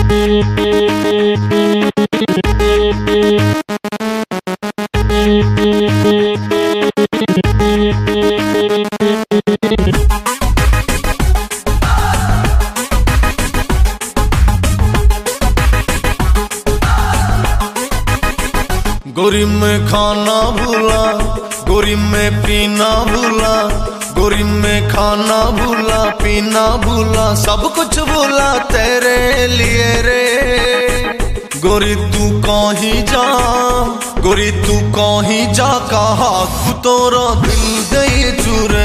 गोरी में खाना भूला, गोरी में पीना भूला, गोरी में खाना भूला, पीना भूला, सब कुछ भूला तेरे लिए रे। गोरी तू कहीं जा, गोरी तू कहीं जा, कहा तोरा दिल दे चुरे।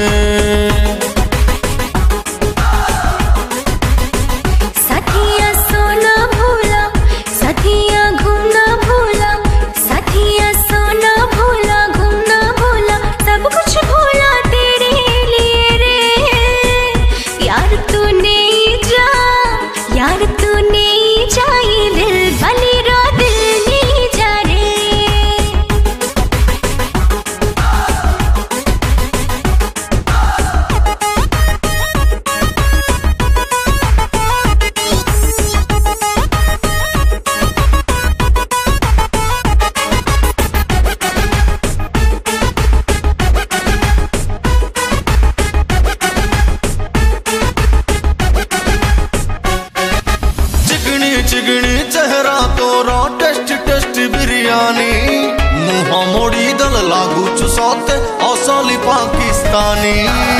चिगनी चेहरा तोरा टेस्ट टेस्ट बिरयानी, मुहा मोड़ी दल लागू चुसाते असली पाकिस्तानी।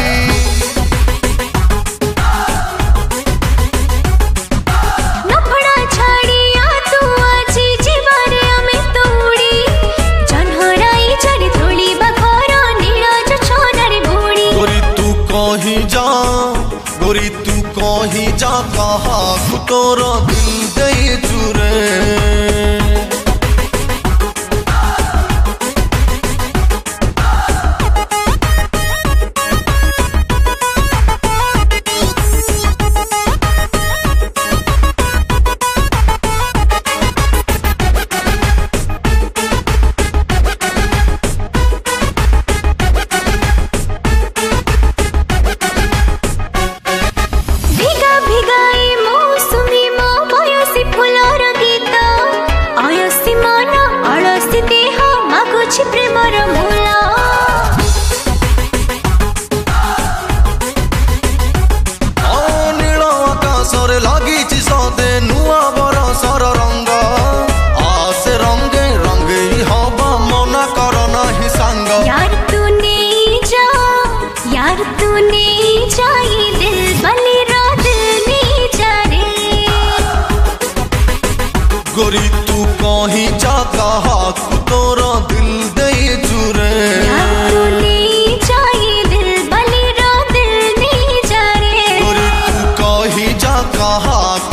गोरी तू कहीं जा, गोरी तू कहीं जा, कहा तोरा दिल दे चुरे। गोरी तू कहीं जा, कहा तोरा दिल दे चुरे। गोरी तू कहीं जा, कहा